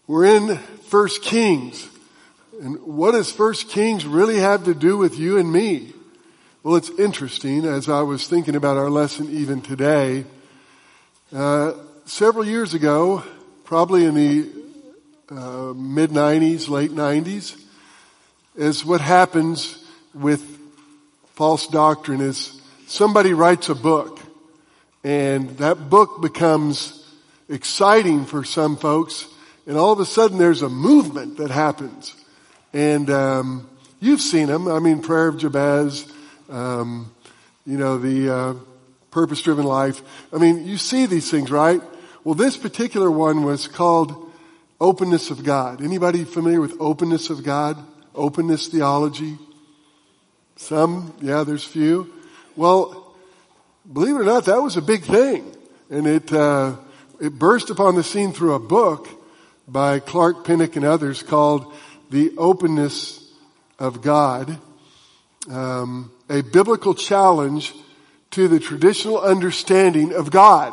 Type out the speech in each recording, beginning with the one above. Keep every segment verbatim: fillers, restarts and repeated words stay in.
We're in First Kings. And what does First Kings really have to do with you and me? Well, it's interesting as I was thinking about our lesson even today. Uh, several years ago, probably in the uh, mid nineties, late nineties, is what happens with false doctrine is somebody writes a book and that book becomes exciting for some folks. And all of a sudden there's a movement that happens. And, um, you've seen them. I mean, Prayer of Jabez, um, you know, the, uh, Purpose-Driven Life. I mean, you see these things, right? Well, this particular one was called Openness of God. Anybody familiar with Openness of God? Openness theology? Some, yeah, there's few. Well, believe it or not, that was a big thing. And it, uh, it burst upon the scene through a book by Clark Pinnock and others called The Openness of God, um, a biblical challenge to the traditional understanding of God.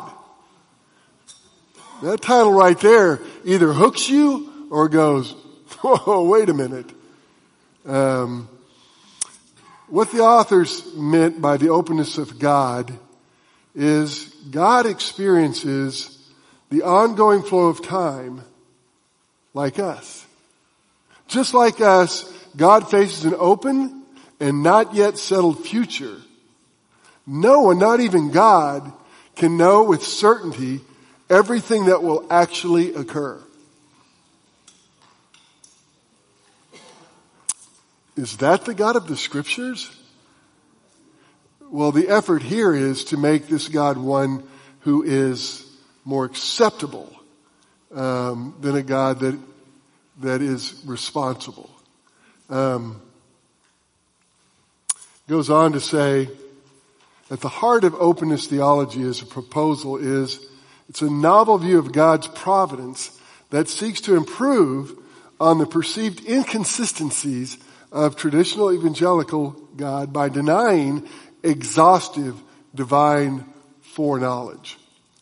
That title right there either hooks you or goes, whoa, wait a minute. Um, what the authors meant by the openness of God is God experiences the ongoing flow of time like us. Just like us, God faces an open and not yet settled future. No one, not even God, can know with certainty everything that will actually occur. Is that the God of the Scriptures? Well, the effort here is to make this God one who is more acceptable um, than a God that that is responsible. Um, goes on to say, at the heart of openness theology as a proposal is, it's a novel view of God's providence that seeks to improve on the perceived inconsistencies of traditional evangelical God by denying exhaustive divine foreknowledge.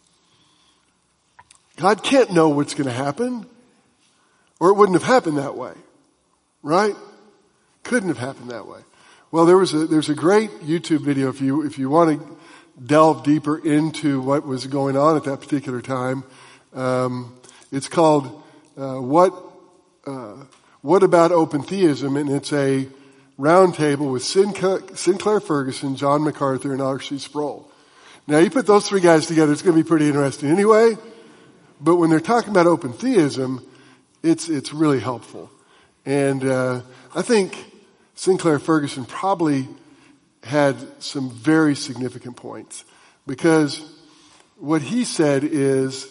God can't know what's going to happen, or it wouldn't have happened that way, right? Couldn't have happened that way. Well, there was a, there's a great YouTube video if you, if you want to delve deeper into what was going on at that particular time. Um, it's called, uh, what, uh, what about open theism? And it's a round table with Sinclair Ferguson, John MacArthur, and R C Sproul. Now you put those three guys together, it's going to be pretty interesting anyway. But when they're talking about open theism, it's, it's really helpful. And, uh, I think Sinclair Ferguson probably had some very significant points, because what he said is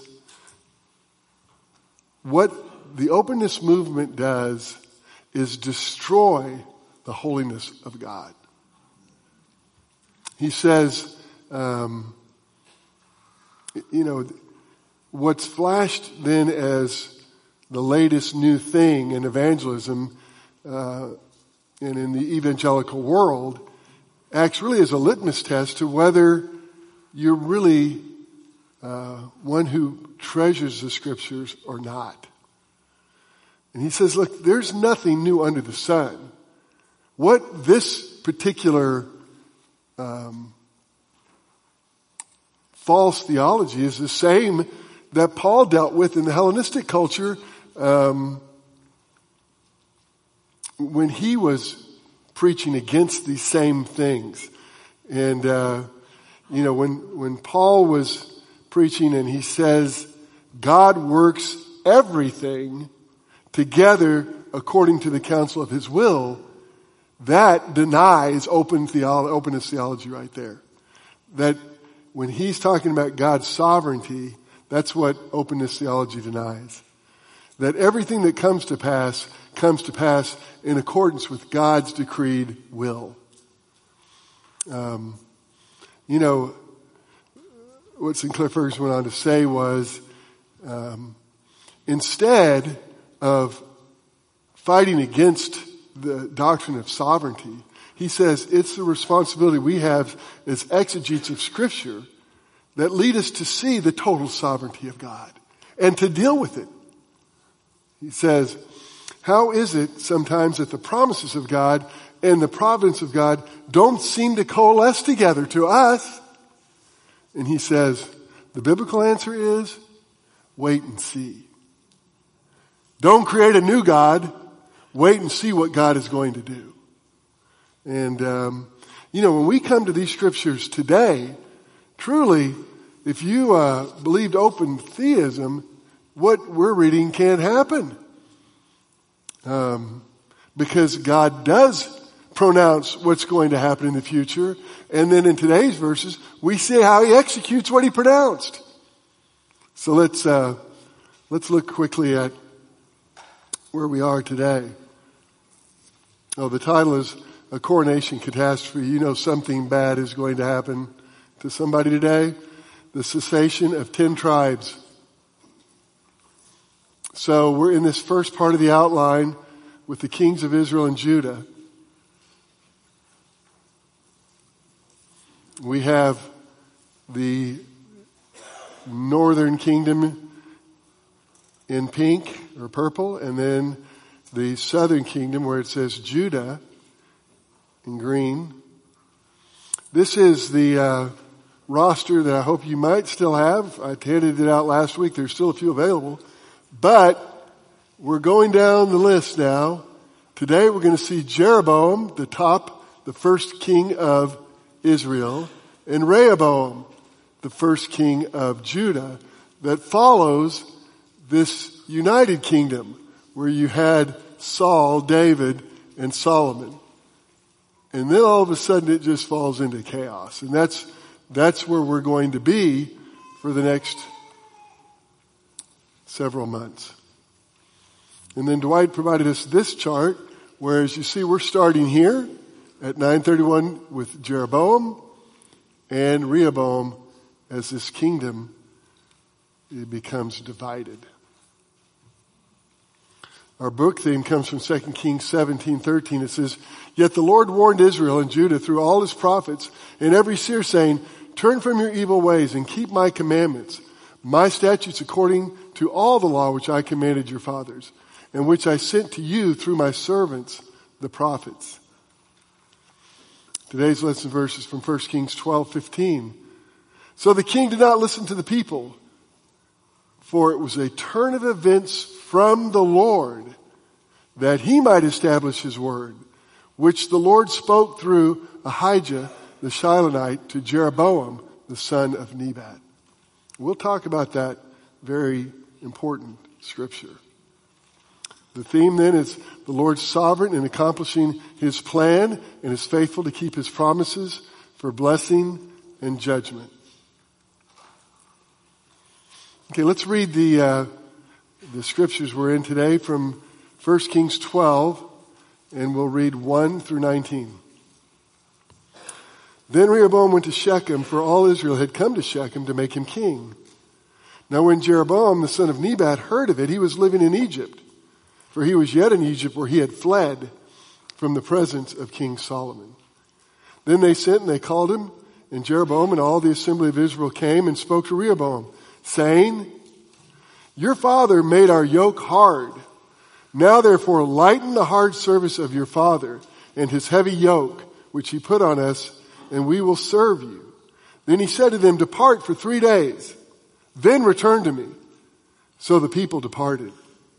what the openness movement does is destroy the holiness of God. He says, um, you know, what's flashed then as the latest new thing in evangelism uh, and in the evangelical world acts really as a litmus test to whether you're really uh, one who treasures the Scriptures or not. And he says, look, there's nothing new under the sun. What this particular um, false theology is the same that Paul dealt with in the Hellenistic culture um, when he was preaching against these same things. And, uh, you know, when, when Paul was preaching and he says, God works everything together according to the counsel of his will, that denies open theolo- openness theology right there. That when he's talking about God's sovereignty, that's what openness theology denies. That everything that comes to pass comes to pass in accordance with God's decreed will. Um, you know, what Sinclair Ferguson went on to say was, um, instead of fighting against the doctrine of sovereignty, he says it's the responsibility we have as exegetes of Scripture that lead us to see the total sovereignty of God and to deal with it. He says, how is it sometimes that the promises of God and the providence of God don't seem to coalesce together to us? And he says, the biblical answer is, wait and see. Don't create a new God. Wait and see what God is going to do. And, um, you know, when we come to these scriptures today, truly, if you uh, believed open theism, what we're reading can't happen. Um, because God does pronounce what's going to happen in the future. And then in today's verses, we see how he executes what he pronounced. So let's, uh, let's look quickly at where we are today. Oh, the title is A Coronation Catastrophe. You know something bad is going to happen to somebody today. The cessation of ten tribes. So we're in this first part of the outline with the kings of Israel and Judah. We have the northern kingdom in pink or purple, and then the southern kingdom where it says Judah in green. This is the uh, roster that I hope you might still have. I handed it out last week. There's still a few available. But we're going down the list now. Today we're going to see Jeroboam, the top, the first king of Israel, and Rehoboam, the first king of Judah, that follows this united kingdom where you had Saul, David, and Solomon. And then all of a sudden it just falls into chaos. And that's, that's where we're going to be for the next several months. And then Dwight provided us this chart, where as you see we're starting here at nine thirty-one with Jeroboam and Rehoboam as this kingdom it becomes divided. Our book theme comes from Second Kings seventeen thirteen. It says, yet the Lord warned Israel and Judah through all his prophets and every seer, saying, turn from your evil ways and keep my commandments, my statutes according to all the law which I commanded your fathers, and which I sent to you through my servants, the prophets. Today's lesson verse is from First Kings twelve fifteen. So the king did not listen to the people, for it was a turn of events from the Lord, that he might establish his word, which the Lord spoke through Ahijah the Shilonite to Jeroboam the son of Nebat. We'll talk about that very important scripture. The theme then is the Lord's sovereign in accomplishing his plan and is faithful to keep his promises for blessing and judgment. Okay, let's read the uh, the scriptures we're in today from First Kings twelve, and we'll read one through nineteen. Then Rehoboam went to Shechem, for all Israel had come to Shechem to make him king. Now when Jeroboam the son of Nebat heard of it, he was living in Egypt, for he was yet in Egypt where he had fled from the presence of King Solomon. Then they sent and they called him, and Jeroboam and all the assembly of Israel came and spoke to Rehoboam, saying, your father made our yoke hard. Now therefore lighten the hard service of your father and his heavy yoke, which he put on us, and we will serve you. Then he said to them, depart for three days, then return to me. So the people departed.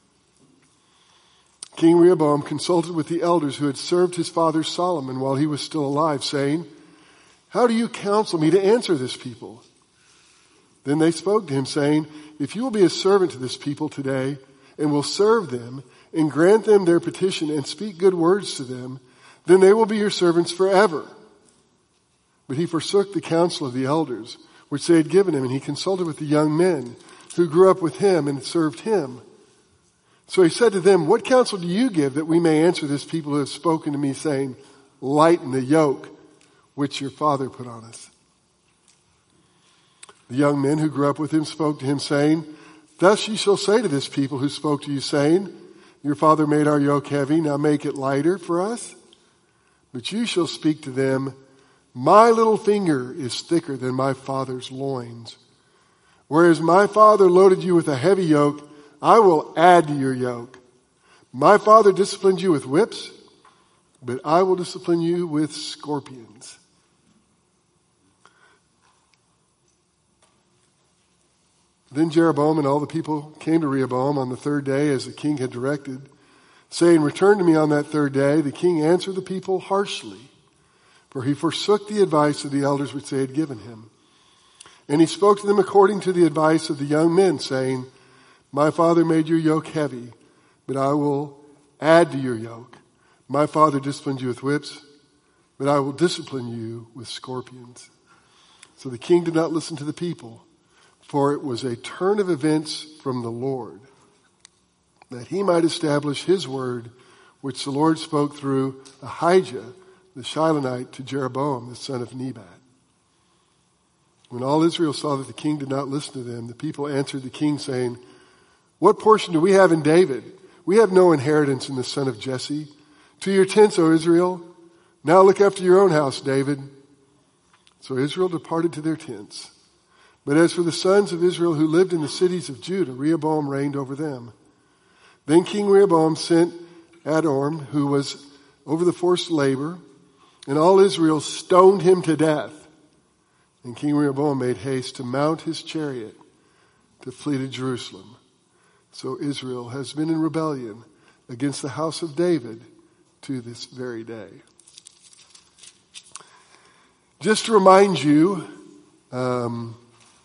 King Rehoboam consulted with the elders who had served his father Solomon while he was still alive, saying, how do you counsel me to answer this people? Then they spoke to him, saying, if you will be a servant to this people today, and will serve them, and grant them their petition, and speak good words to them, then they will be your servants forever. But he forsook the counsel of the elders, which they had given him, and he consulted with the young men who grew up with him and served him. So he said to them, what counsel do you give that we may answer this people who have spoken to me, saying, lighten the yoke which your father put on us? The young men who grew up with him spoke to him, saying, thus you shall say to this people who spoke to you, saying, your father made our yoke heavy, now make it lighter for us. But you shall speak to them, my little finger is thicker than my father's loins. Whereas my father loaded you with a heavy yoke, I will add to your yoke. My father disciplined you with whips, but I will discipline you with scorpions. Then Jeroboam and all the people came to Rehoboam on the third day as the king had directed, saying, return to me on that third day. The king answered the people harshly, for he forsook the advice of the elders which they had given him. And he spoke to them according to the advice of the young men, saying, my father made your yoke heavy, but I will add to your yoke. My father disciplined you with whips, but I will discipline you with scorpions. So the king did not listen to the people, for it was a turn of events from the Lord, that he might establish his word, which the Lord spoke through Ahijah, the Shilonite, to Jeroboam, the son of Nebat. When all Israel saw that the king did not listen to them, the people answered the king, saying, what portion do we have in David? We have no inheritance in the son of Jesse. To your tents, O Israel. Now look after your own house, David. So Israel departed to their tents. But as for the sons of Israel who lived in the cities of Judah, Rehoboam reigned over them. Then King Rehoboam sent Adorm, who was over the forced labor, and all Israel stoned him to death. And King Rehoboam made haste to mount his chariot to flee to Jerusalem. So Israel has been in rebellion against the house of David to this very day. Just to remind you um,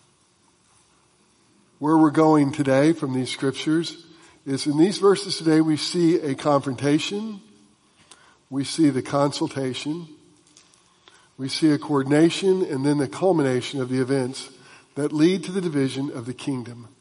where we're going today from these scriptures is in these verses today we see a confrontation, we see the consultation, we see a coordination, and then the culmination of the events that lead to the division of the kingdom.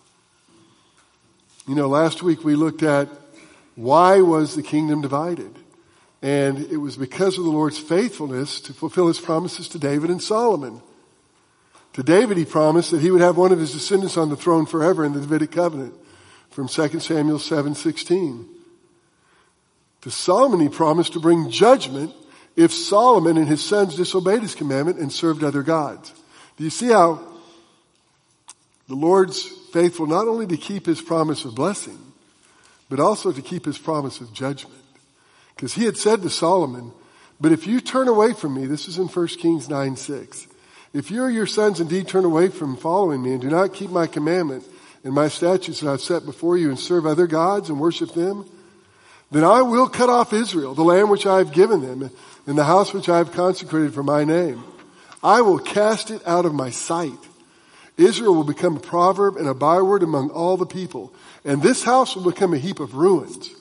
You know, last week we looked at why was the kingdom divided? And it was because of the Lord's faithfulness to fulfill his promises to David and Solomon. To David he promised that he would have one of his descendants on the throne forever in the Davidic covenant from Second Samuel seven sixteen. To Solomon he promised to bring judgment if Solomon and his sons disobeyed his commandment and served other gods. Do you see how the Lord's faithful not only to keep his promise of blessing, but also to keep his promise of judgment? Because he had said to Solomon, but if you turn away from me, this is in First Kings nine six, if you or your sons indeed turn away from following me and do not keep my commandment and my statutes that I've set before you and serve other gods and worship them, then I will cut off Israel, the land which I have given them, and the house which I have consecrated for my name. I will cast it out of my sight. Israel will become a proverb and a byword among all the people, and this house will become a heap of ruins.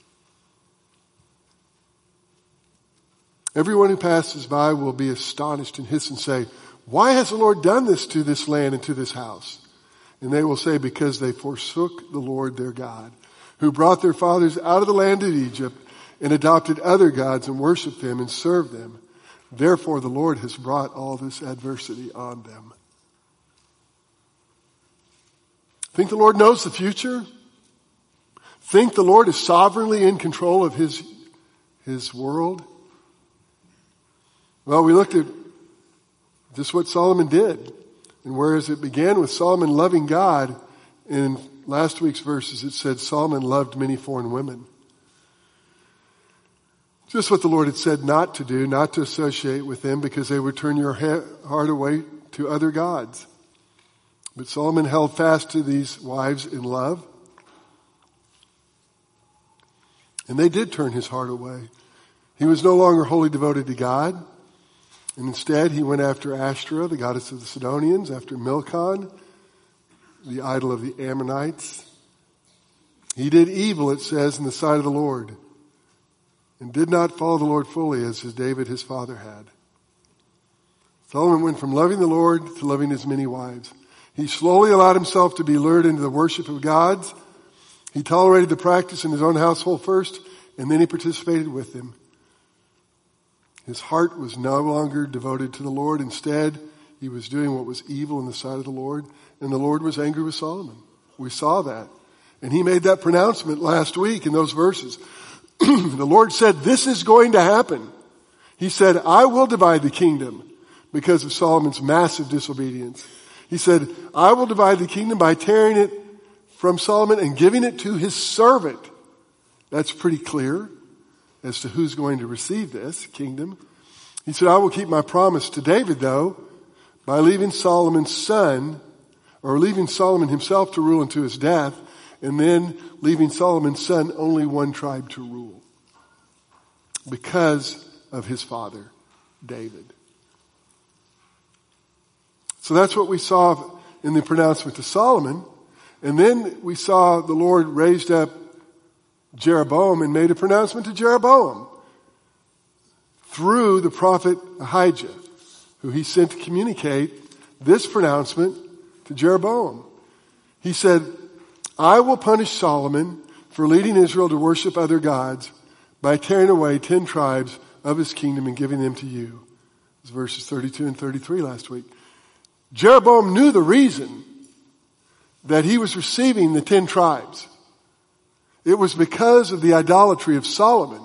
Everyone who passes by will be astonished and hiss and say, why has the Lord done this to this land and to this house? And they will say, because they forsook the Lord their God, who brought their fathers out of the land of Egypt and adopted other gods and worshiped them and served them. Therefore the Lord has brought all this adversity on them. Think the Lord knows the future? Think the Lord is sovereignly in control of his, his world? Well, we looked at just what Solomon did. And whereas it began with Solomon loving God, in last week's verses it said Solomon loved many foreign women. Just what the Lord had said not to do, not to associate with them because they would turn your heart away to other gods. But Solomon held fast to these wives in love. And they did turn his heart away. He was no longer wholly devoted to God. And instead he went after Ashtoreth, the goddess of the Sidonians, after Milcom, the idol of the Ammonites. He did evil, it says, in the sight of the Lord, and did not follow the Lord fully as his David his father had. Solomon went from loving the Lord to loving his many wives. He slowly allowed himself to be lured into the worship of gods. He tolerated the practice in his own household first, and then he participated with them. His heart was no longer devoted to the Lord. Instead, he was doing what was evil in the sight of the Lord, and the Lord was angry with Solomon. We saw that. And he made that pronouncement last week in those verses. The Lord said, this is going to happen. He said, I will divide the kingdom because of Solomon's massive disobedience. He said, I will divide the kingdom by tearing it from Solomon and giving it to his servant. That's pretty clear as to who's going to receive this kingdom. He said, I will keep my promise to David, though, by leaving Solomon's son, or leaving Solomon himself to rule unto his death, and then leaving Solomon's son only one tribe to rule because of his father, David. So that's what we saw in the pronouncement to Solomon. And then we saw the Lord raised up Jeroboam and made a pronouncement to Jeroboam through the prophet Ahijah, who he sent to communicate this pronouncement to Jeroboam. He said, I will punish Solomon for leading Israel to worship other gods by tearing away ten tribes of his kingdom and giving them to you. It was verses thirty-two and thirty-three last week. Jeroboam knew the reason that he was receiving the ten tribes. It was because of the idolatry of Solomon.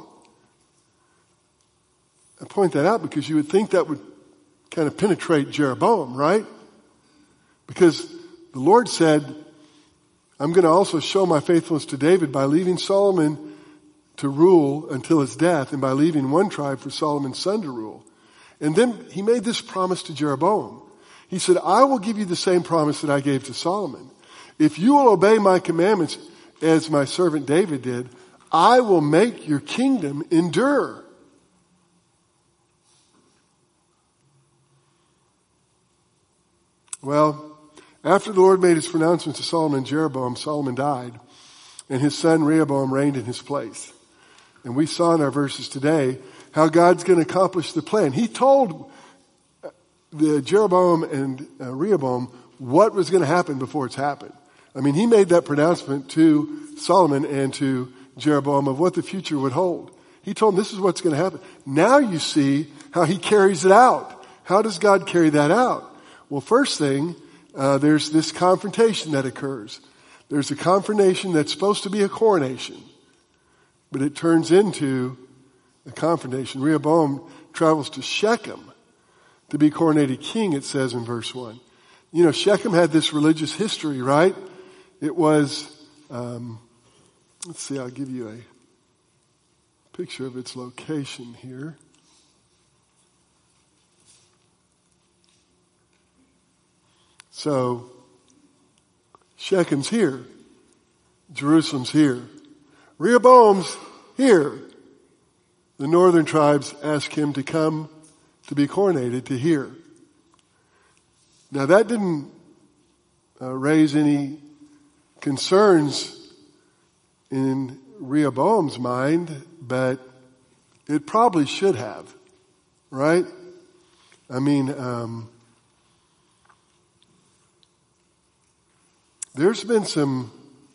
I point that out because you would think that would kind of penetrate Jeroboam, right? Because the Lord said, I'm going to also show my faithfulness to David by leaving Solomon to rule until his death and by leaving one tribe for Solomon's son to rule. And then he made this promise to Jeroboam. He said, I will give you the same promise that I gave to Solomon. If you will obey my commandments as my servant David did, I will make your kingdom endure. Well, after the Lord made his pronouncement to Solomon and Jeroboam, Solomon died, and his son Rehoboam reigned in his place. And we saw in our verses today how God's going to accomplish the plan. He told the Jeroboam and uh, Rehoboam what was going to happen before it's happened. I mean, he made that pronouncement to Solomon and to Jeroboam of what the future would hold. He told them this is what's going to happen. Now you see how he carries it out. How does God carry that out? Well, first thing, uh, there's this confrontation that occurs. There's a confrontation that's supposed to be a coronation, but it turns into a confrontation. Rehoboam travels to Shechem to be coronated king, it says in verse one. You know, Shechem had this religious history, right? It was, um, let's see, I'll give you a picture of its location here. So, Shechem's here. Jerusalem's here. Rehoboam's here. The northern tribes ask him to come to be coronated to here. Now that didn't uh, raise any concerns in Rehoboam's mind, but it probably should have, right? I mean, um, there's been some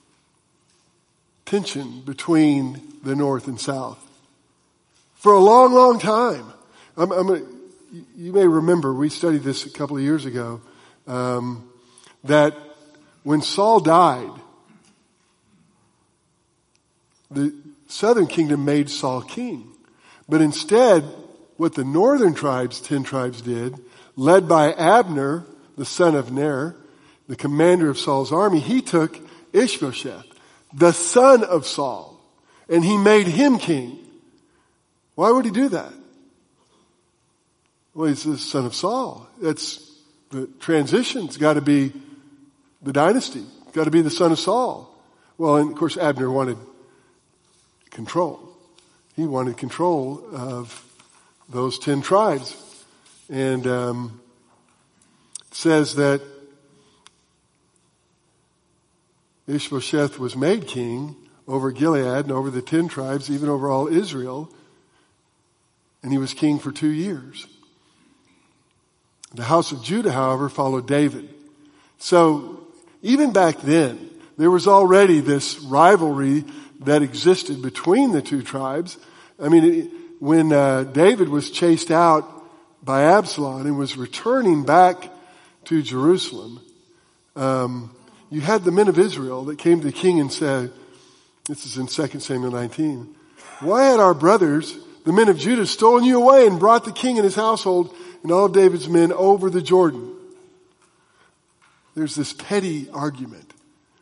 tension between the North and South for a long, long time. I'm, I'm a, you may remember, we studied this a couple of years ago, um, that when Saul died, the southern kingdom made Saul king. But instead, what the northern tribes, ten tribes did, led by Abner, the son of Ner, the commander of Saul's army, he took Ishbosheth, the son of Saul, and he made him king. Why would he do that? Well, he's the son of Saul. That's the transition's got to be the dynasty. Got to be the son of Saul. Well, and of course Abner wanted control. He wanted control of those ten tribes. And um, it says that Ishbosheth was made king over Gilead and over the ten tribes, even over all Israel. And he was king for two years. The house of Judah, however, followed David. So even back then, there was already this rivalry that existed between the two tribes. I mean, when uh, David was chased out by Absalom and was returning back to Jerusalem, um, you had the men of Israel that came to the king and said, this is in Second Samuel nineteen, why had our brothers, the men of Judah, stolen you away and brought the king and his household and all of David's men over the Jordan? There's this petty argument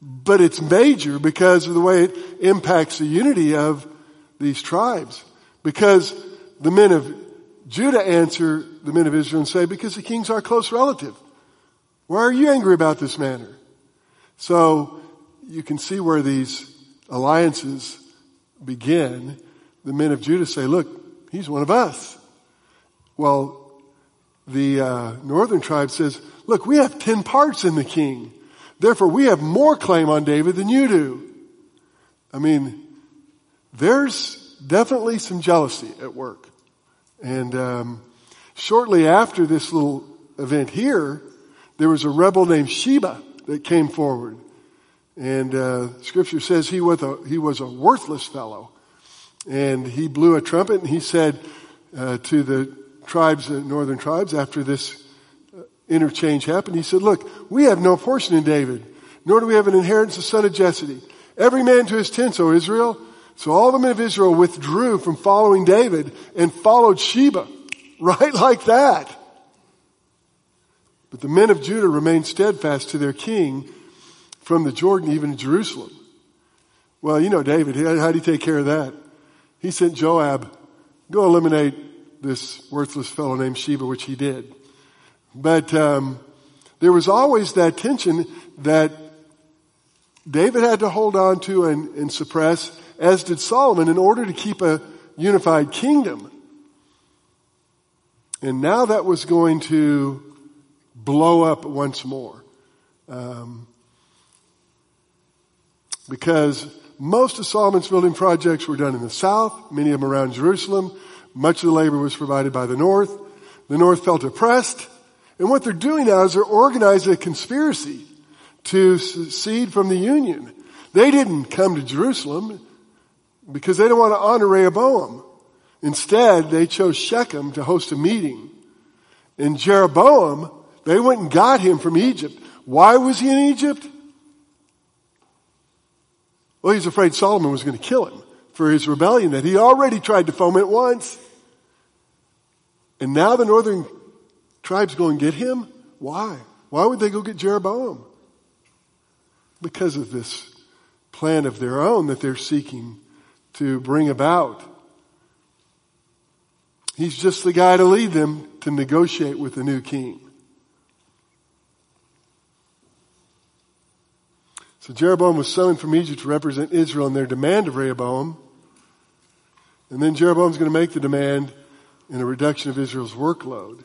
but it's major because of the way it impacts the unity of these tribes. Because the men of Judah answer the men of Israel and say, because the king's our close relative. Why are you angry about this matter? So you can see where these alliances begin. The men of Judah say, look, he's one of us. Well, the uh, northern tribe says, look, we have ten parts in the king. Therefore, we have more claim on David than you do. I mean, there's definitely some jealousy at work. And um, shortly after this little event here, there was a rebel named Sheba that came forward. And uh, Scripture says he was a, he was a worthless fellow. And he blew a trumpet and he said uh, to the tribes, the northern tribes, after this uh, interchange happened, he said, look, we have no portion in David, nor do we have an inheritance, the son of Jesse. Every man to his tents, O Israel. So all the men of Israel withdrew from following David and followed Sheba, right like that. But the men of Judah remained steadfast to their king from the Jordan, even to Jerusalem. Well, you know David, how did he take care of that? He sent Joab, go eliminate this worthless fellow named Sheba, which he did. But um, there was always that tension that David had to hold on to and, and suppress, as did Solomon, in order to keep a unified kingdom. And now that was going to blow up once more. Um, because most of Solomon's building projects were done in the south, many of them around Jerusalem. Much of the labor was provided by the north. The north felt oppressed. And what they're doing now is they're organizing a conspiracy to secede from the union. They didn't come to Jerusalem because they don't want to honor Rehoboam. Instead, they chose Shechem to host a meeting. And Jeroboam, they went and got him from Egypt. Why was he in Egypt? Well, he's afraid Solomon was going to kill him for his rebellion that he already tried to foment once. And now the northern tribes go and get him? Why? Why would they go get Jeroboam? Because of this plan of their own that they're seeking to bring about. He's just the guy to lead them to negotiate with the new king. So Jeroboam was summoned from Egypt to represent Israel in their demand of Rehoboam. And then Jeroboam's going to make the demand in a reduction of Israel's workload.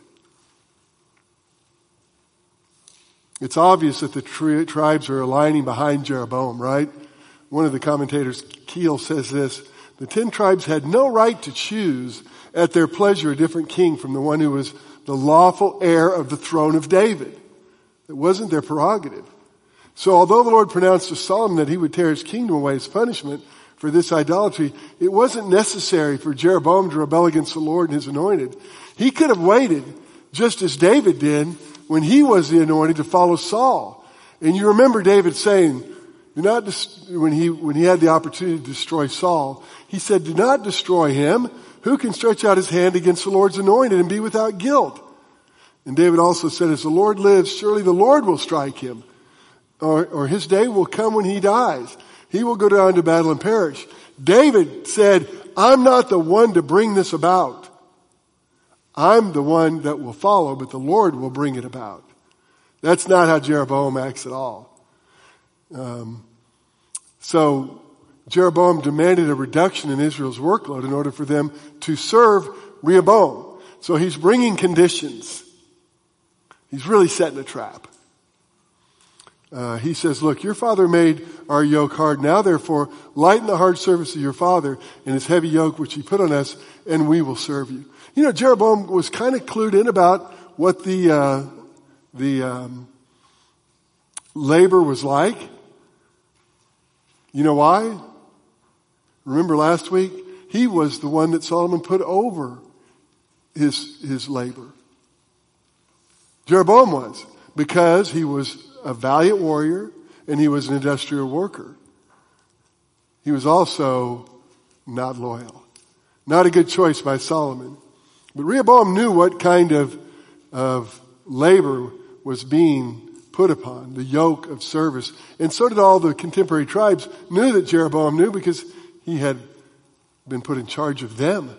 It's obvious that the tri- tribes are aligning behind Jeroboam, right? One of the commentators, Keel, says this: the ten tribes had no right to choose at their pleasure a different king from the one who was the lawful heir of the throne of David. It wasn't their prerogative. So although the Lord pronounced to Solomon that he would tear his kingdom away as punishment for this idolatry, it wasn't necessary for Jeroboam to rebel against the Lord and his anointed. He could have waited, just as David did when he was the anointed, to follow Saul. And you remember David saying, do not dis- when he when he had the opportunity to destroy Saul, he said, do not destroy him. Who can stretch out his hand against the Lord's anointed and be without guilt? And David also said, as the Lord lives, surely the Lord will strike him. Or, or his day will come when he dies. He will go down to battle and perish. David said, I'm not the one to bring this about. I'm the one that will follow, but the Lord will bring it about. That's not how Jeroboam acts at all. Um, so Jeroboam demanded a reduction in Israel's workload in order for them to serve Rehoboam. So he's bringing conditions. He's really setting a trap. Uh, he says, look, your father made our yoke hard. Now, therefore, lighten the hard service of your father and his heavy yoke which he put on us, and we will serve you. You know, Jeroboam was kind of clued in about what the uh, the um, labor was like. You know why? Remember last week? He was the one that Solomon put over his his labor. Jeroboam was, because he was a valiant warrior and he was an industrial worker. He was also not loyal. Not a good choice by Solomon. But Rehoboam knew what kind of, of labor was being put upon, the yoke of service. And so did all the contemporary tribes, knew that Jeroboam knew because he had been put in charge of them.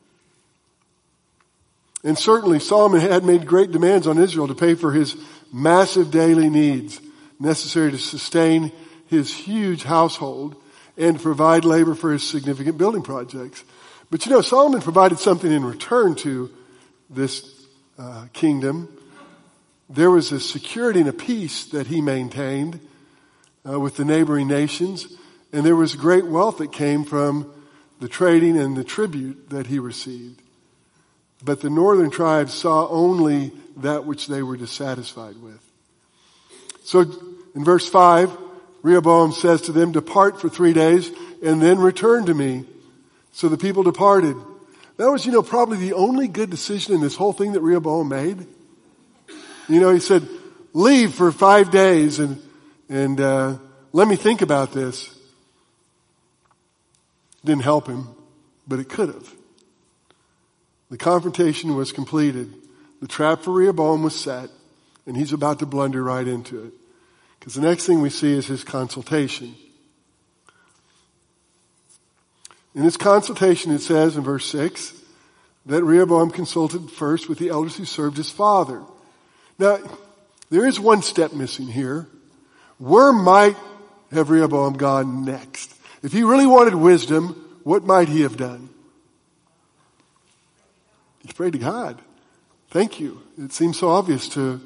And certainly Solomon had made great demands on Israel to pay for his massive daily needs necessary to sustain his huge household and provide labor for his significant building projects. But you know, Solomon provided something in return to this uh, kingdom. There was a security and a peace that he maintained uh, with the neighboring nations, and there was great wealth that came from the trading and the tribute that he received. But the northern tribes saw only that which they were dissatisfied with. So in verse five, Rehoboam says to them, "Depart for three days and then return to me." So the people departed. That was, you know, probably the only good decision in this whole thing that Rehoboam made. You know, he said, "Leave for five days and, and, uh, let me think about this." Didn't help him, but it could have. The confrontation was completed. The trap for Rehoboam was set, and he's about to blunder right into it. Because the next thing we see is his consultation. In his consultation, it says in verse six that Rehoboam consulted first with the elders who served his father. Now, there is one step missing here. Where might have Rehoboam gone next? If he really wanted wisdom, what might he have done? He prayed to God. Thank you. It seems so obvious to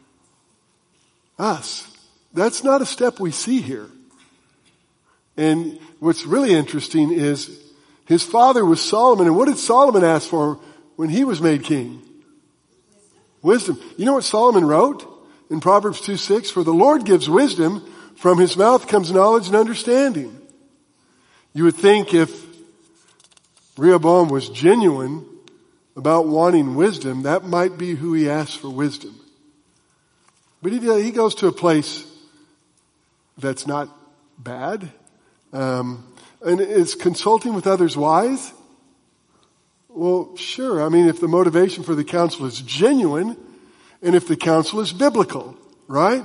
us. That's not a step we see here. And what's really interesting is his father was Solomon. And what did Solomon ask for when he was made king? Wisdom. You know what Solomon wrote in Proverbs two six? "For the Lord gives wisdom, from his mouth comes knowledge and understanding." You would think if Rehoboam was genuine about wanting wisdom, that might be who he asked for wisdom. But he, he goes to a place that's not bad. Um, and is consulting with others wise? Well, sure. I mean, if the motivation for the counsel is genuine, and if the counsel is biblical, right?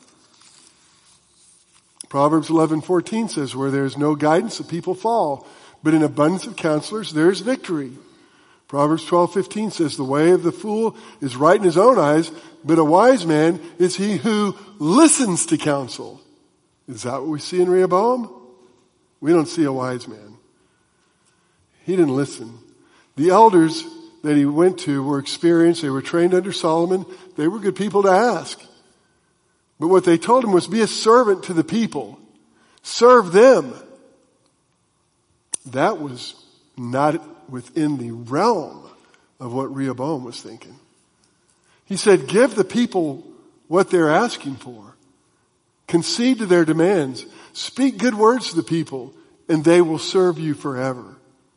Proverbs eleven fourteen says, "Where there is no guidance, the people fall. But in abundance of counselors, there is victory." Proverbs twelve fifteen says, "The way of the fool is right in his own eyes, but a wise man is he who listens to counsel." Is that what we see in Rehoboam? We don't see a wise man. He didn't listen. The elders that he went to were experienced. They were trained under Solomon. They were good people to ask. But what they told him was, be a servant to the people. Serve them. That was not within the realm of what Rehoboam was thinking. He said, give the people what they're asking for. Concede to their demands. Speak good words to the people, and they will serve you forever.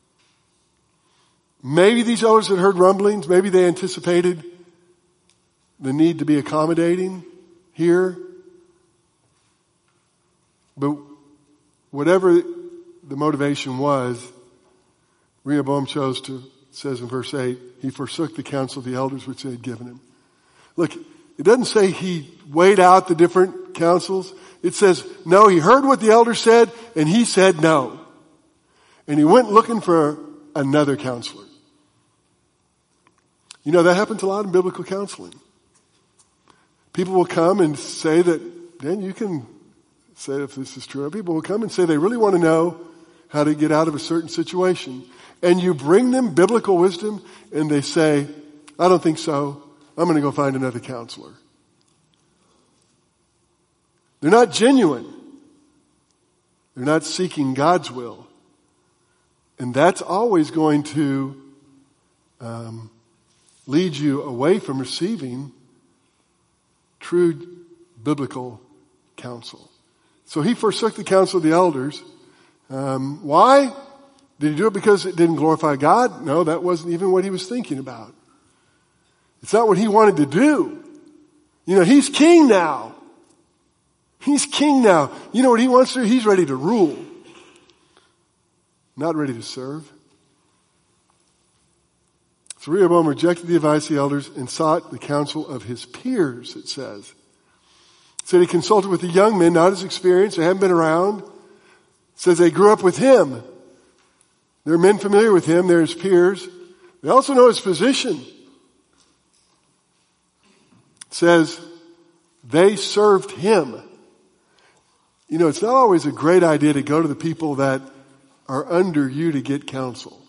Maybe these elders had heard rumblings. Maybe they anticipated the need to be accommodating here. But whatever the motivation was, Rehoboam chose to, it says in verse eight, he forsook the counsel of the elders which they had given him. Look, it doesn't say he weighed out the different counsels. It says, no, he heard what the elders said, and he said no. And he went looking for another counselor. You know, that happens a lot in biblical counseling. People will come and say that, Dan, you can say if this is true. People will come and say they really want to know how to get out of a certain situation. And you bring them biblical wisdom, and they say, I don't think so. I'm going to go find another counselor. They're not genuine. They're not seeking God's will. And that's always going to um, lead you away from receiving true biblical counsel. So he forsook the counsel of the elders. Um, why? Did he do it because it didn't glorify God? No, that wasn't even what he was thinking about. It's not what he wanted to do. You know, he's king now. He's king now. You know what he wants to do? He's ready to rule. Not ready to serve. So Rehoboam rejected the advice of the elders and sought the counsel of his peers, it says. Said he consulted with the young men, not as experienced, they haven't been around. Says they grew up with him. They're men familiar with him, they're his peers. They also know his position. Says they served him. You know, it's not always a great idea to go to the people that are under you to get counsel.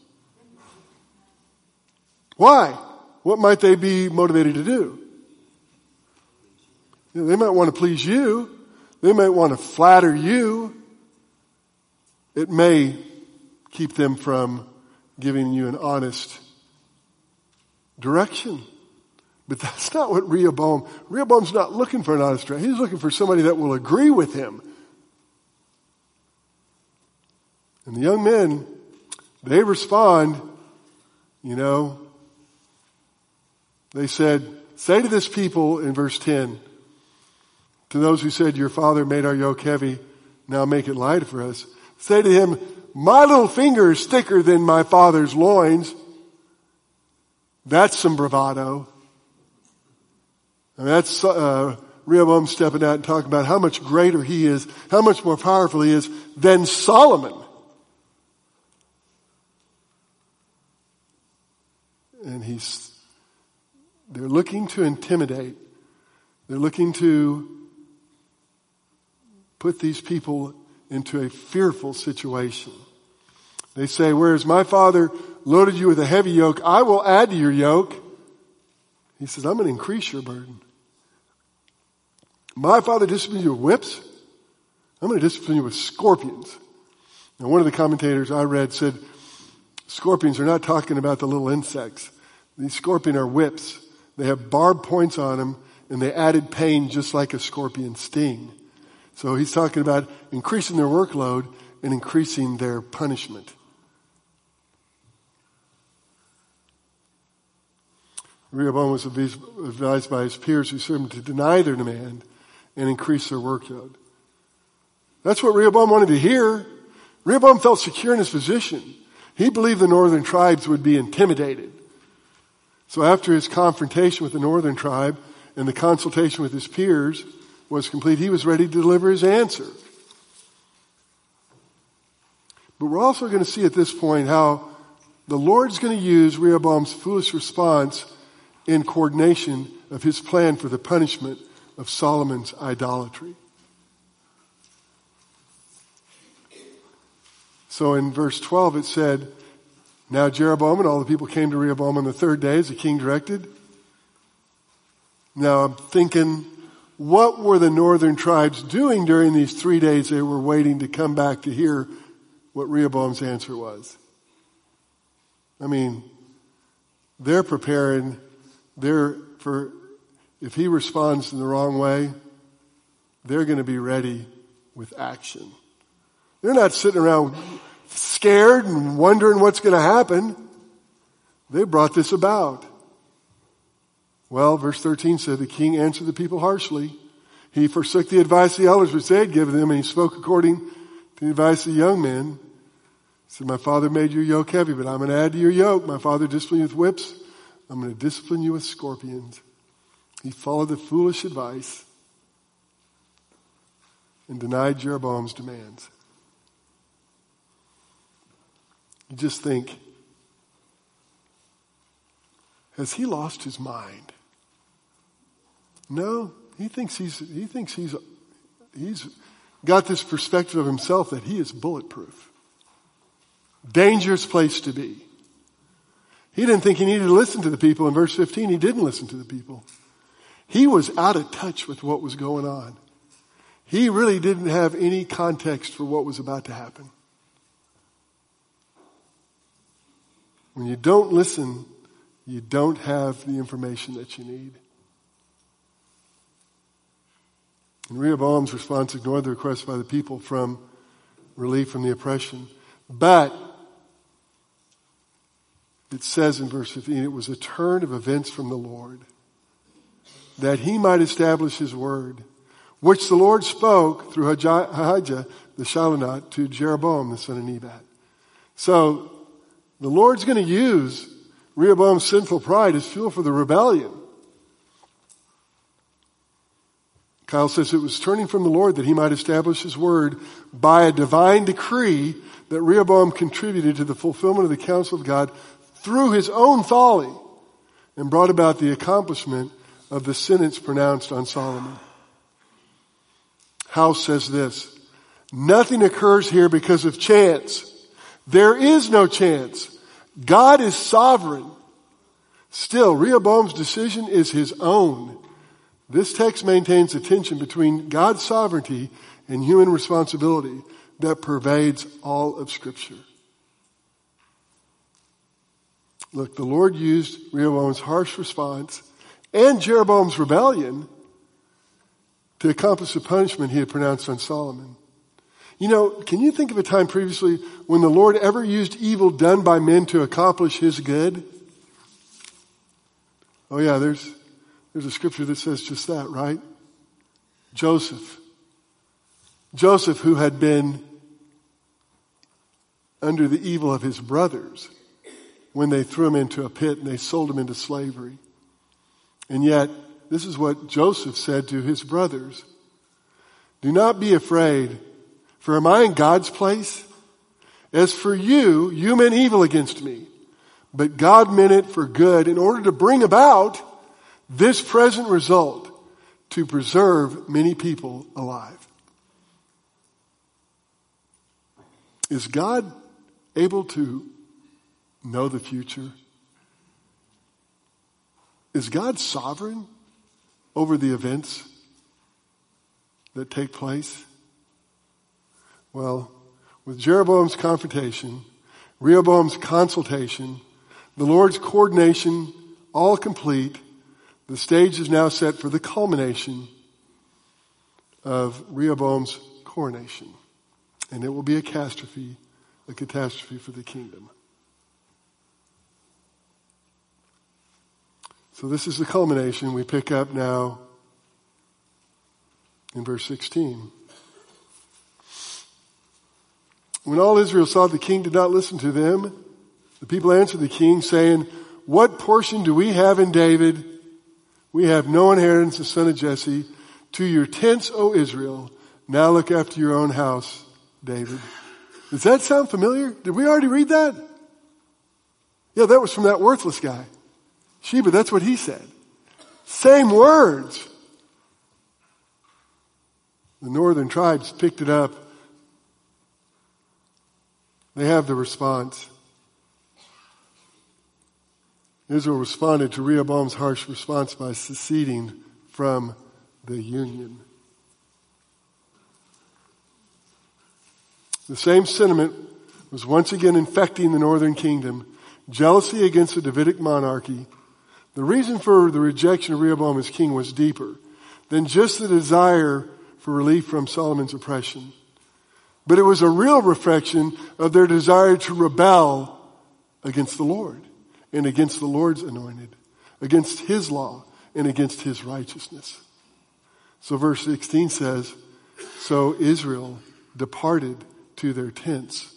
Why? What might they be motivated to do? You know, they might want to please you. They might want to flatter you. It may keep them from giving you an honest direction. But that's not what Rehoboam, Rehoboam's not looking for an honest direction. He's looking for somebody that will agree with him. And the young men, they respond, you know, they said, say to this people in verse ten, to those who said, your father made our yoke heavy, now make it light for us. Say to him, my little finger is thicker than my father's loins. That's some bravado. And that's uh, Rehoboam stepping out and talking about how much greater he is, how much more powerful he is than Solomon. And he's, they're looking to intimidate. They're looking to put these people into a fearful situation. They say, whereas my father loaded you with a heavy yoke, I will add to your yoke. He says, I'm going to increase your burden. My father disciplined you with whips. I'm going to discipline you with scorpions. Now, one of the commentators I read said, scorpions are not talking about the little insects. These scorpions are whips. They have barbed points on them, and they added pain just like a scorpion sting. So he's talking about increasing their workload and increasing their punishment. Rehoboam was advised by his peers who served him to deny their demand and increase their workload. That's what Rehoboam wanted to hear. Rehoboam felt secure in his position. He believed the northern tribes would be intimidated. So after his confrontation with the northern tribe and the consultation with his peers was complete, he was ready to deliver his answer. But we're also going to see at this point how the Lord's going to use Rehoboam's foolish response in coordination of his plan for the punishment of Solomon's idolatry. So in verse twelve it said, now Jeroboam and all the people came to Rehoboam on the third day as the king directed. Now I'm thinking, what were the northern tribes doing during these three days they were waiting to come back to hear what Rehoboam's answer was? I mean, they're preparing, they're for, if he responds in the wrong way, they're going to be ready with action. They're not sitting around scared and wondering what's going to happen. They brought this about. Well, verse thirteen said, the king answered the people harshly. He forsook the advice of the elders which they had given them, and he spoke according to the advice of the young men. He said, my father made your yoke heavy, but I'm going to add to your yoke. My father disciplined you with whips. I'm going to discipline you with scorpions. He followed the foolish advice and denied Jeroboam's demands. You just think, has he lost his mind? No, he thinks he's, he thinks he's, he's got this perspective of himself that he is bulletproof. Dangerous place to be. He didn't think he needed to listen to the people. In verse fifteen, he didn't listen to the people. He was out of touch with what was going on. He really didn't have any context for what was about to happen. When you don't listen, you don't have the information that you need. And Rehoboam's response ignored the request by the people from relief from the oppression. But it says in verse fifteen, it was a turn of events from the Lord, that he might establish his word, which the Lord spoke through Ahijah the Shilonite to Jeroboam the son of Nebat. So the Lord's going to use Rehoboam's sinful pride as fuel for the rebellion. Kyle says it was turning from the Lord that he might establish his word by a divine decree that Rehoboam contributed to the fulfillment of the counsel of God through his own folly and brought about the accomplishment of the sentence pronounced on Solomon. House says this, nothing occurs here because of chance. There is no chance. God is sovereign. Still, Rehoboam's decision is his own. This text maintains a tension between God's sovereignty and human responsibility that pervades all of Scripture. Look, the Lord used Rehoboam's harsh response and Jeroboam's rebellion to accomplish the punishment he had pronounced on Solomon. You know, can you think of a time previously when the Lord ever used evil done by men to accomplish his good? Oh yeah, there's, there's a scripture that says just that, right? Joseph. Joseph, who had been under the evil of his brothers when they threw him into a pit and they sold him into slavery. And yet, this is what Joseph said to his brothers. Do not be afraid, for am I in God's place? As for you, you meant evil against me, but God meant it for good in order to bring about this present result, to preserve many people alive. Is God able to know the future? Is God sovereign over the events that take place? Well, with Jeroboam's confrontation, Rehoboam's consultation, the Lord's coordination all complete, the stage is now set for the culmination of Rehoboam's coronation. And it will be a catastrophe, a catastrophe for the kingdom. So this is the culmination. We pick up now in verse sixteen. When all Israel saw the king did not listen to them, the people answered the king, saying, what portion do we have in David? We have no inheritance, the son of Jesse. To your tents, O Israel, now look after your own house, David. Does that sound familiar? Did we already read that? Yeah, that was from that worthless guy. Sheba, that's what he said. Same words. The northern tribes picked it up. They have the response. Israel responded to Rehoboam's harsh response by seceding from the union. The same sentiment was once again infecting the northern kingdom. Jealousy against the Davidic monarchy. The reason for the rejection of Rehoboam as king was deeper than just the desire for relief from Solomon's oppression. But it was a real reflection of their desire to rebel against the Lord and against the Lord's anointed, against his law and against his righteousness. So verse sixteen says, so Israel departed to their tents.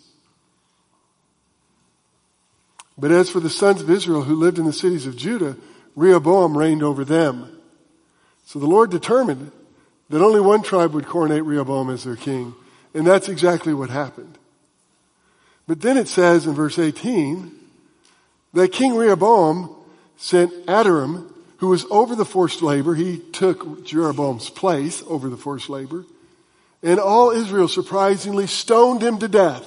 But as for the sons of Israel who lived in the cities of Judah, Rehoboam reigned over them. So the Lord determined that only one tribe would coronate Rehoboam as their king. And that's exactly what happened. But then it says in verse eighteen that King Rehoboam sent Adoram, who was over the forced labor. He took Jeroboam's place over the forced labor. And all Israel surprisingly stoned him to death.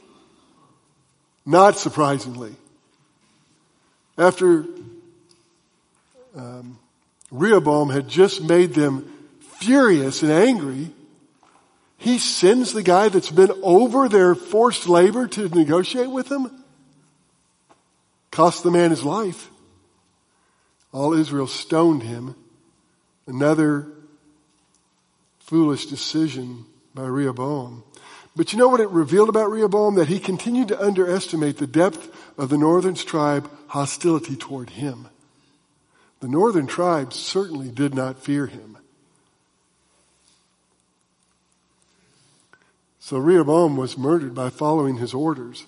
Not surprisingly. After um, Rehoboam had just made them furious and angry, he sends the guy that's been over their forced labor to negotiate with them. Cost the man his life. All Israel stoned him. Another foolish decision by Rehoboam. But you know what it revealed about Rehoboam? That he continued to underestimate the depth of the northern tribe hostility toward him. The northern tribes certainly did not fear him. So Rehoboam was murdered by following his orders.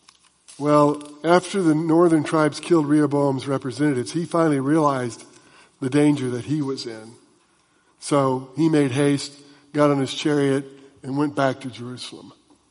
Well, after the northern tribes killed Rehoboam's representatives, he finally realized the danger that he was in. So he made haste, got on his chariot, and went back to Jerusalem.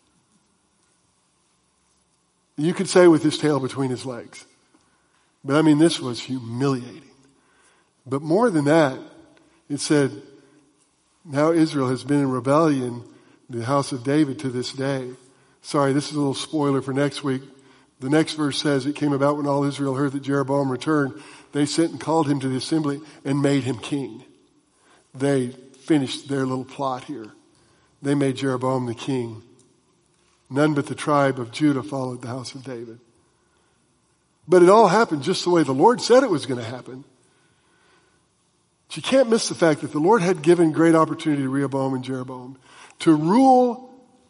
You could say with his tail between his legs. But I mean, this was humiliating. But more than that, it said, now Israel has been in rebellion, the house of David, to this day. Sorry, this is a little spoiler for next week. The next verse says, it came about when all Israel heard that Jeroboam returned, they sent and called him to the assembly and made him king. They finished their little plot here. They made Jeroboam the king. None but the tribe of Judah followed the house of David. But it all happened just the way the Lord said it was going to happen. But you can't miss the fact that the Lord had given great opportunity to Rehoboam and Jeroboam to rule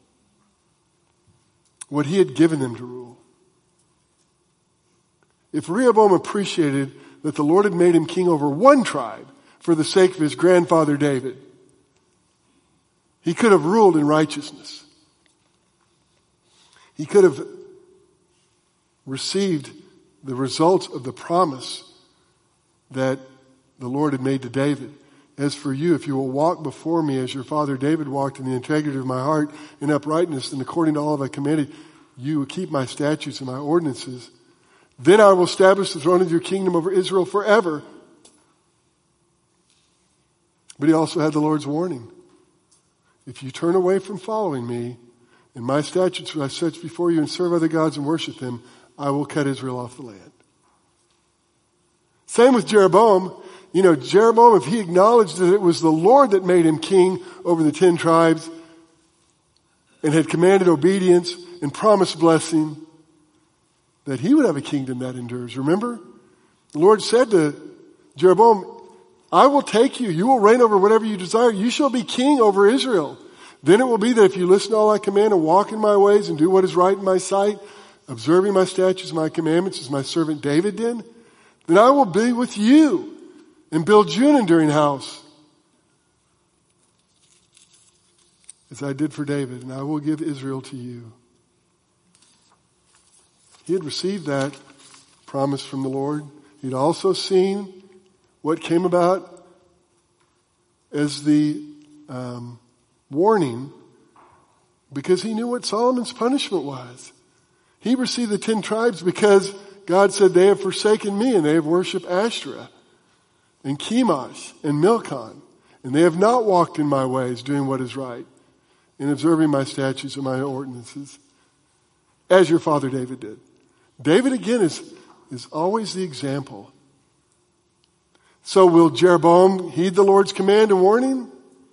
what he had given them to rule. If Rehoboam appreciated that the Lord had made him king over one tribe for the sake of his grandfather David, he could have ruled in righteousness. He could have received the results of the promise that the Lord had made to David. As for you, if you will walk before me as your father David walked in the integrity of my heart in uprightness and according to all that I commanded, you will keep my statutes and my ordinances. Then I will establish the throne of your kingdom over Israel forever. But he also had the Lord's warning. If you turn away from following me and my statutes which I set before you and serve other gods and worship them, I will cut Israel off the land. Same with Jeroboam. You know, Jeroboam, if he acknowledged that it was the Lord that made him king over the ten tribes and had commanded obedience and promised blessing, that he would have a kingdom that endures. Remember? The Lord said to Jeroboam, I will take you. You will reign over whatever you desire. You shall be king over Israel. Then it will be that if you listen to all I command and walk in my ways and do what is right in my sight, observing my statutes and my commandments as my servant David did, then I will be with you and build you an enduring house as I did for David, and I will give Israel to you. He had received that promise from the Lord. He'd also seen what came about as the um, warning, because he knew what Solomon's punishment was. He received the ten tribes because God said they have forsaken me and they have worshipped Ashtoreth and Chemosh and Milcom, and they have not walked in my ways, doing what is right, and observing my statutes and my ordinances, as your father David did. David, again, is, is always the example. So will Jeroboam heed the Lord's command and warning?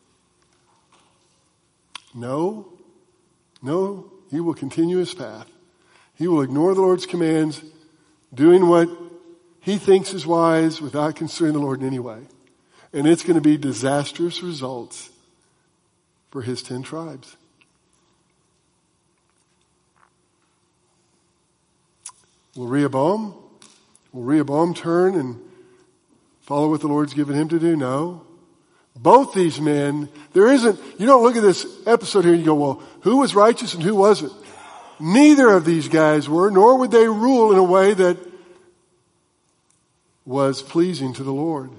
No. No, he will continue his path. He will ignore the Lord's commands, doing what he thinks is wise without considering the Lord in any way. And it's going to be disastrous results for his ten tribes. Will Rehoboam? Will Rehoboam turn and follow what the Lord's given him to do? No. Both these men, there isn't, you don't look at this episode here and you go, well, who was righteous and who wasn't? Neither of these guys were, nor would they rule in a way that was pleasing to the Lord.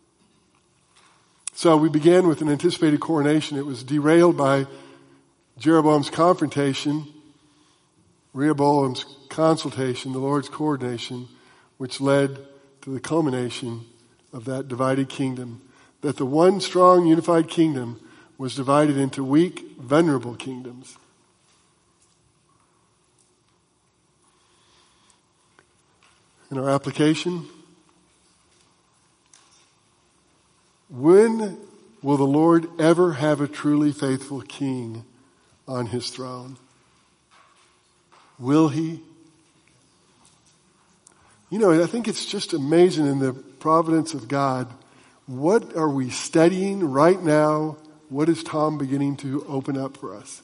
So we began with an anticipated coronation. It was derailed by Jeroboam's confrontation, Rehoboam's consultation, the Lord's coordination, which led to the culmination of that divided kingdom. That the one strong, unified kingdom was divided into weak, vulnerable kingdoms. In our application, when will the Lord ever have a truly faithful king on his throne? Will he? You know, I think it's just amazing in the providence of God. What are we studying right now? What is Tom beginning to open up for us?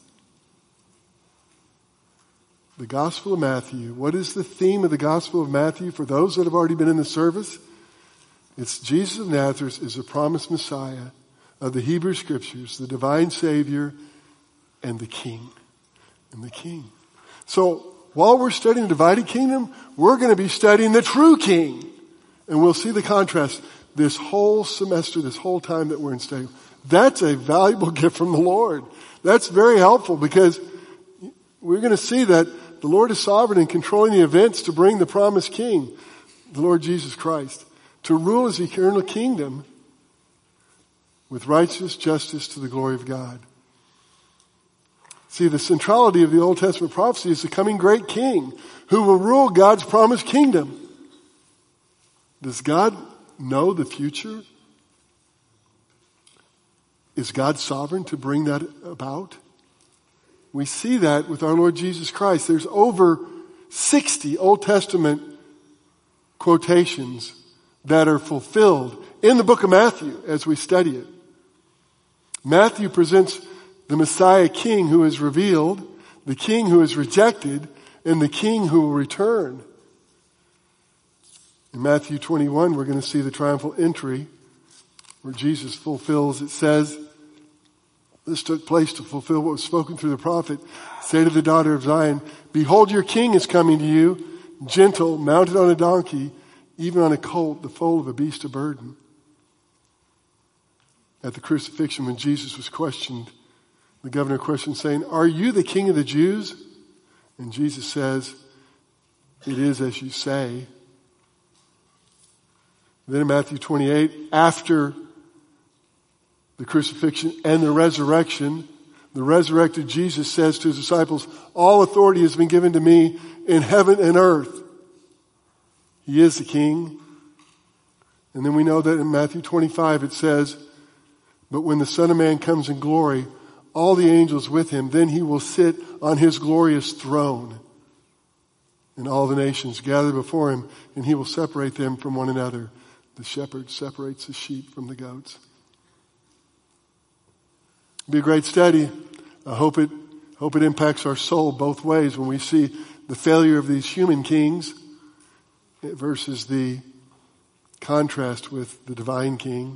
The Gospel of Matthew. What is the theme of the Gospel of Matthew for those that have already been in the service? It's Jesus of Nazareth is the promised Messiah of the Hebrew Scriptures, the divine Savior, and the King. And the King. So, while we're studying the divided kingdom, we're going to be studying the true King. And we'll see the contrast. this whole semester, this whole time that we're in study. That's a valuable gift from the Lord. That's very helpful because we're going to see that the Lord is sovereign in controlling the events to bring the promised King, the Lord Jesus Christ, to rule his eternal kingdom with righteous justice to the glory of God. See, the centrality of the Old Testament prophecy is the coming great King who will rule God's promised kingdom. Does God know the future? Is God sovereign to bring that about? We see that with our Lord Jesus Christ. There's over sixty Old Testament quotations that are fulfilled in the book of Matthew as we study it. Matthew presents the Messiah King who is revealed, the King who is rejected, and the King who will return. In Matthew twenty-one, we're going to see the triumphal entry where Jesus fulfills, it says, this took place to fulfill what was spoken through the prophet. Say to the daughter of Zion, behold, your king is coming to you, gentle, mounted on a donkey, even on a colt, the foal of a beast of burden. At the crucifixion, when Jesus was questioned, the governor questioned, saying, are you the king of the Jews? And Jesus says, it is as you say. Then in Matthew twenty-eight, after the crucifixion and the resurrection, the resurrected Jesus says to his disciples, all authority has been given to me in heaven and earth. He is the King. And then we know that in Matthew twenty-five it says, but when the Son of Man comes in glory, all the angels with him, then he will sit on his glorious throne. And all the nations gather before him, and he will separate them from one another. The shepherd separates the sheep from the goats. It'll be a great study. I hope it, hope it impacts our soul both ways when we see the failure of these human kings versus the contrast with the divine King.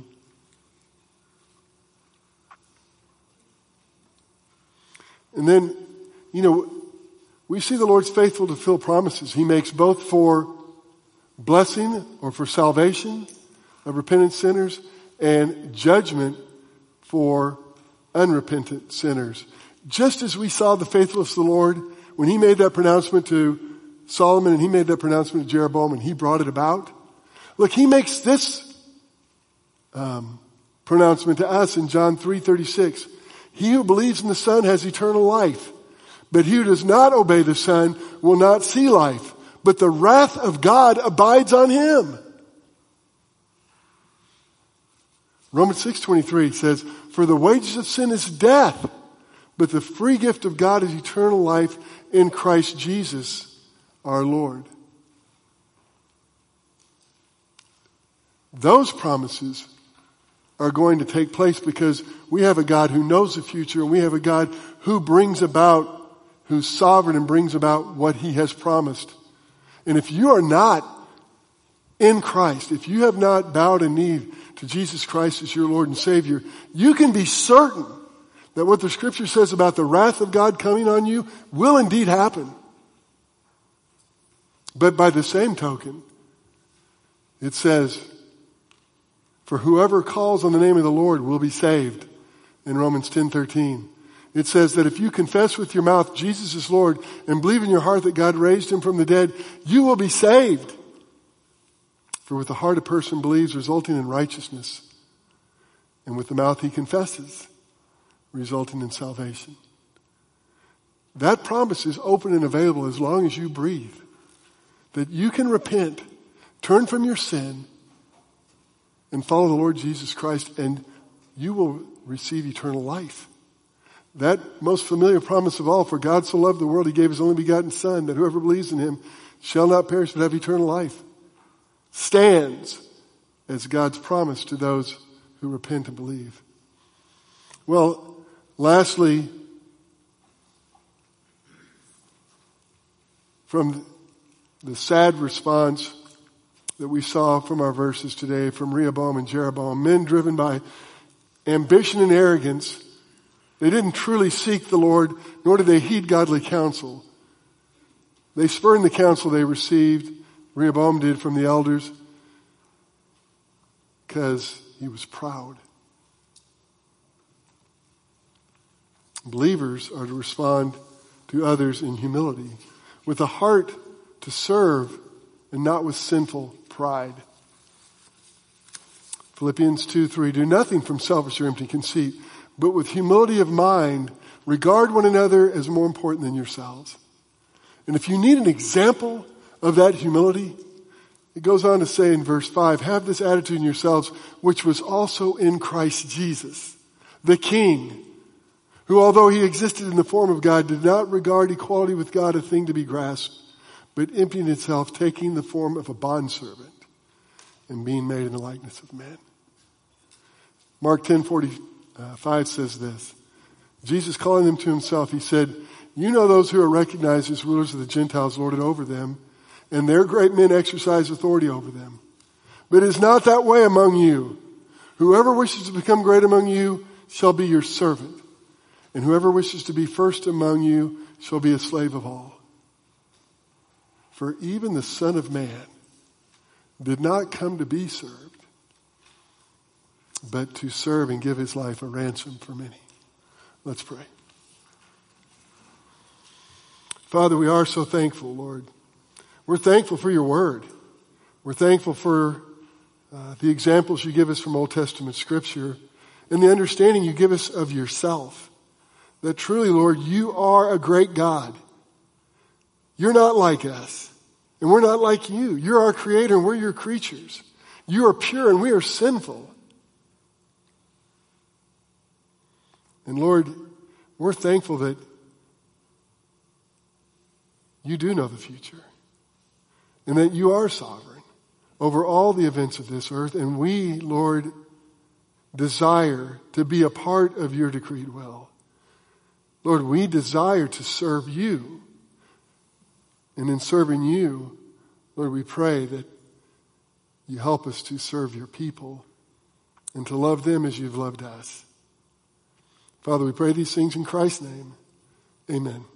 And then, you know, we see the Lord's faithful to fulfill promises. He makes both for blessing or for salvation of repentant sinners and judgment for unrepentant sinners. Just as we saw the faithfulness of the Lord when he made that pronouncement to Solomon and he made that pronouncement to Jeroboam and he brought it about. Look, he makes this um, pronouncement to us in John three thirty-six. He who believes in the Son has eternal life, but he who does not obey the Son will not see life, but the wrath of God abides on him. Romans six twenty-three says, for the wages of sin is death, but the free gift of God is eternal life in Christ Jesus our Lord. Those promises are going to take place because we have a God who knows the future and we have a God who brings about, who's sovereign and brings about what he has promised. And if you are not in Christ, if you have not bowed a knee to Jesus Christ as your Lord and Savior, you can be certain that what the scripture says about the wrath of God coming on you will indeed happen. But by the same token, it says, for whoever calls on the name of the Lord will be saved in Romans ten thirteen. It says that if you confess with your mouth Jesus is Lord and believe in your heart that God raised him from the dead, you will be saved. For with the heart a person believes, resulting in righteousness, and with the mouth he confesses, resulting in salvation. That promise is open and available as long as you breathe. That you can repent, turn from your sin, and follow the Lord Jesus Christ, and you will receive eternal life. That most familiar promise of all, for God so loved the world, he gave his only begotten Son, that whoever believes in him shall not perish but have eternal life, stands as God's promise to those who repent and believe. Well, lastly, from the sad response that we saw from our verses today from Rehoboam and Jeroboam, men driven by ambition and arrogance, they didn't truly seek the Lord, nor did they heed godly counsel. They spurned the counsel they received. Rehoboam did from the elders. because he was proud. Believers are to respond to others in humility, with a heart to serve and not with sinful pride. Philippians two three, do nothing from selfish or empty conceit, but with humility of mind, regard one another as more important than yourselves. And if you need an example of that humility, it goes on to say in verse five, have this attitude in yourselves, which was also in Christ Jesus, the King, who although he existed in the form of God, did not regard equality with God a thing to be grasped, but emptied himself, taking the form of a bondservant and being made in the likeness of men. Mark ten forty-five says this, Jesus calling them to himself, he said, you know those who are recognized as rulers of the Gentiles lord it over them, and their great men exercise authority over them. But it is not that way among you. Whoever wishes to become great among you shall be your servant. And whoever wishes to be first among you shall be a slave of all. For even the Son of Man did not come to be served, but to serve and give his life a ransom for many. Let's pray. Father, we are so thankful, Lord. We're thankful for your word. We're thankful for uh, the examples you give us from Old Testament scripture and the understanding you give us of yourself. That truly, Lord, you are a great God. You're not like us, and we're not like you. You're our creator, and we're your creatures. You are pure, and we are sinful. And Lord, we're thankful that you do know the future, and that you are sovereign over all the events of this earth, and we, Lord, desire to be a part of your decreed will. Lord, we desire to serve you. And in serving you, Lord, we pray that you help us to serve your people and to love them as you've loved us. Father, we pray these things in Christ's name. Amen.